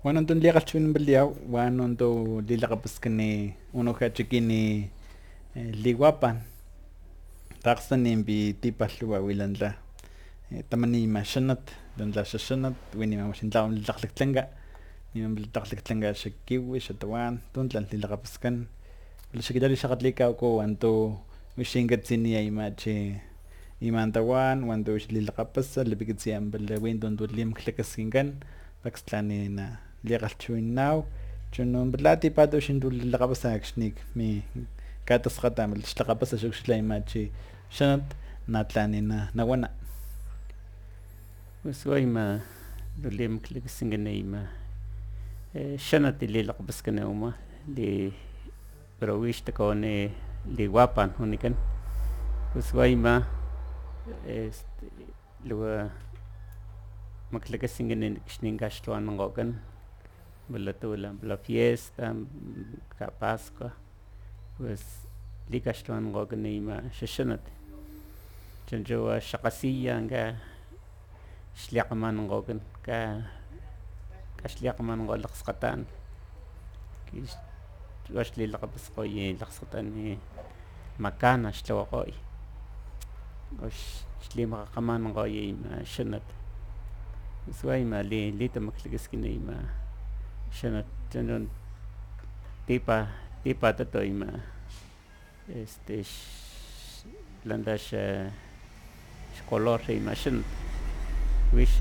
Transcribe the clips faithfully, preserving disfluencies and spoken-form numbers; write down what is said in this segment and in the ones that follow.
Bueno, entonces llega chun beliao, bueno, ento lila kapos kani uno kachikini liwapan. Taxan bi tipa luwa wilanla. Tamani ma shanat, lanla shanat, wini ma mashin tlaum lakliktlanga. Ni ma lakliktlanga shakiwi, shatawan, tuntlan lila kapos kan. Wala shakitali shakatlika ko anto wishingatsini ay machi imantawan, wando lila kapos, libigitsiam bala windon do lim klakaskingan. Paxtlani na liqalchuinnaw chuno blati pato shindu laqapasakshnik mi katas qatam shlaqapasa shukshlaymachi shanat natlani na nawana وسويما دوليم كلك سنجنيما شنت اللي لقبس كنوما اللي برويش تكوني اللي وابان هونيكن وسويما لو مكلك سنجنين كشنين كاشتوان نغوكن بلا تولا بلا فيستا كاباسكا بس اللي كاشتوان نغوكن نيما ششنت جنجوا شقسية انجا شليق مان نغوكن كا كشليق مان نغول لقسقطان كيش واش لي لقبس قوي لقسقطان مكان اشتوا قوي واش شلي ما قمان نغوي ما شنت سواي ما لي لي تمكلكس كني ما شنت تنون تيبا تيبا تتوي ما este landash color ما شنت ويش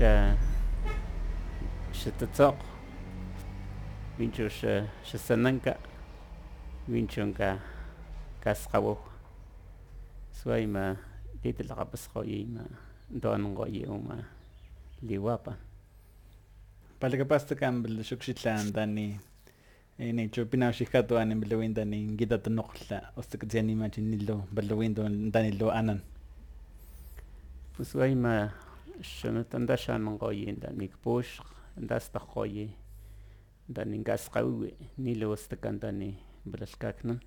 شتتصق وينشوش شسننكا وينشونكا كاسقو سواي ما ديت الغبس خوي ما دون غوي وما liwapa palakapasta kan bal shukshitlan dani ini chupina shikatu ani bilawin dani gida tanoqla ostakziani ma chinillo balawin don dani lo anan pues way ma شنو تندشان نغوي داني كبوش داستا خوي داني غاس قوي نيلو استكان داني بلشكاكنا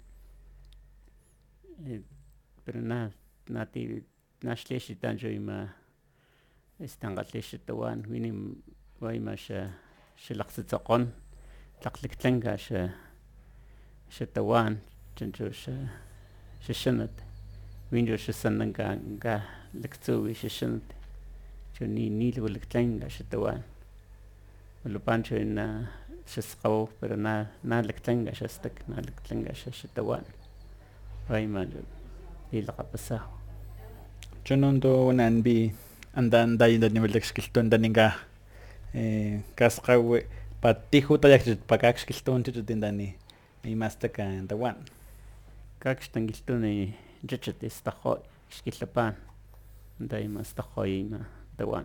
برنا ناتي ناشليش تانجوي ما استنغتليش التوان ويني واي ما شا شلقت تقون تقلك تلنغا شا شتوان تنجو شا ششنت وينجو شسننغا غا لكتوي ششنت ni ni lo lectlenga shtawan lo pancho na shasqaw pero na na lectlenga shastak na lectlenga shtawan ay man ila kapasa chonondo nan bi andan dayin dan nivel skilton daninga eh kasqaw patijo tayak pakak skilton tin dani ni mastaka andawan kakshtan gilton ni jachet istakho skilpan dai mastakhoy ma توان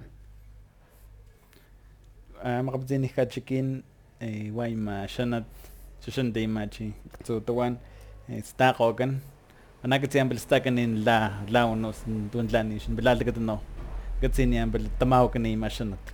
ما قبضيني كاتشكين واي ما شنت ششن دي ماشي تو توان ستاقوكن انا كنت يعمل ستاكن ان لا لا ونص دون لاني شن بلا لقد انه قلت سيني يعمل تماوكني ما شنت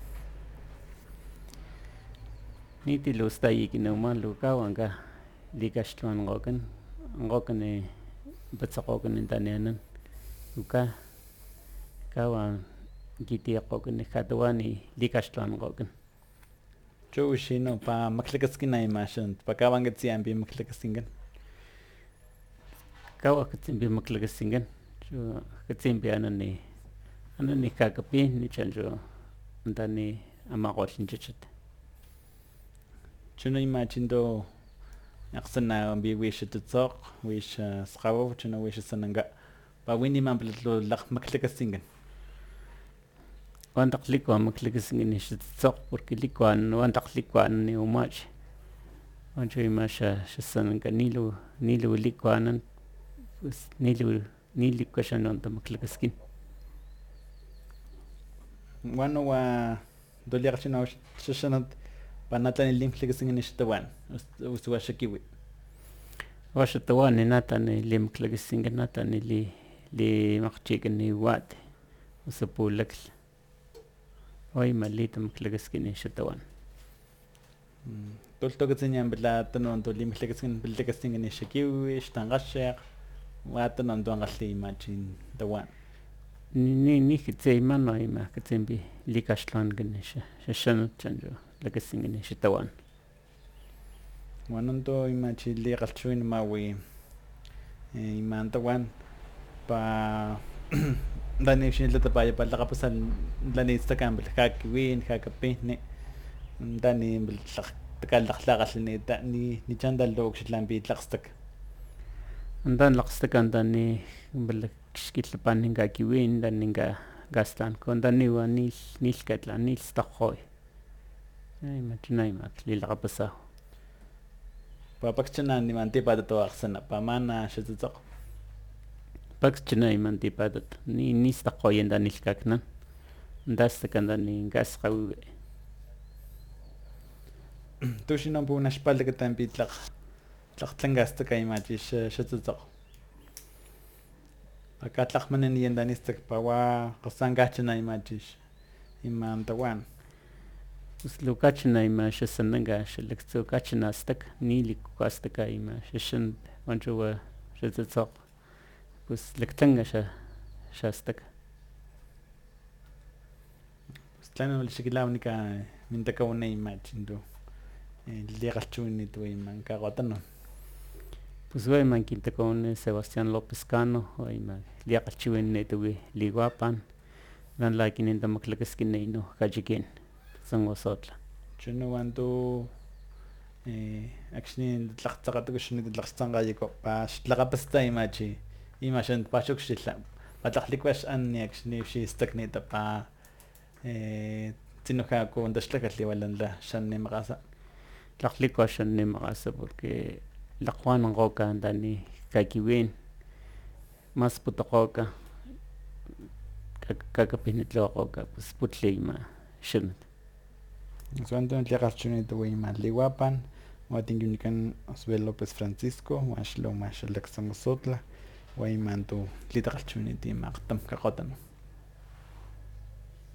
نيتي لو ستايك انه ما لو كاوانكا ليكاشتوان غوكن غوكن بتسقوكن انتانيانا وكا كاوان giti qoken katwani likashtan qoken cho shino pa maklakaskin ay mashan pa kawangat siyan bi maklakaskingan kawa katsin bi maklakaskingan cho katsin bi anani anani kakapi ni chanjo ndani amaqol hinchichet chuno imachindo yaqsana bi wish tutsoq wish sqawo chuno wish sananga pa wini man blo laq maklakaskingan وان تقليك وان مكلكس إني شتتصق porque ليكوان وان تقليك وان نيوماش وان شوي ماشا شسن كنيلو نيلو ليكوان بس نيلو نيلو كشان وان تمكلكس كين وانو وا دولي غشنا ششنت بناتن اللي مكلكس إني شتوان وسوا شكيوي واش التوان ناتن اللي مكلكس إني ناتن اللي اللي مختيك إني وات وسبول لكل hoy malito maklakaskin shatawan tol to gatsinyan bla tanon to limklakaskin bilakaskin ni shakiwi shtangashiq wa tanon do ngalli machin tawan ni ni kitsay man ay ma kitsimbi likashlan gnisha shashan chanjo lakasin ni shatawan Wanonto imachi liqalchuin mawi imantawan pa dani xinilata pa pa laqapasan dani istakan bilhakiwin hakapihni dani bilhaq takalaqlaqalni ta ni ni chandal lok xitlan bitlaqstak andan laqstakan dani bal xkitlapan ninga kiwin dan ninga gastan kon dani wa nil nil katla nil staqoy ay machnay mat lilaqapasa papakchana ni manti pa to aqsana pa mana xatsoq pakchnay manti padat ni ni staqoy dan nil kaknan ndastakan dani gasqawi tuxinon pu naxpalka tan bitlaq tlaqtlangastak imachi xatsoq acá tlaqmanen yendanistak pawa qasangachana imachi imantawan pues lo kachna ima xasananga xalakso kachna astak nili kuastaka ima xaxan wanchowa xatsatsoq pues laktanga xa xastak pues tlano xikilawnika mintakawna imachinto liqalchuni tu iman kaqotanon pues wa iman kintakawna Sebastián López Cano wa ima liqalchiwin netuwi Liuapan dan lakin intamaklakaskin ino kachikin Sangosotla chino wanto eh akshni tlaqtsaqatukushni tlaqtsanqayiko pa tlaqapasta imachi imashan pashokshilla patlaqlikwash anni akshni xistaknita pa eh tinoja ko ndashlakali walanla shanni maqasa tlaqlikwash anni maqasa porque laqwan qoka dani kakiwin mas putoqoka kakapinitloqoka pues putleyma shan Suanto liqalchuni tu iman Liuapan watinkiunikan Osbel López Francisco waxlo maxalak Sangosotla wa iman tu tlitaqalchuni ti maqtam kaqotan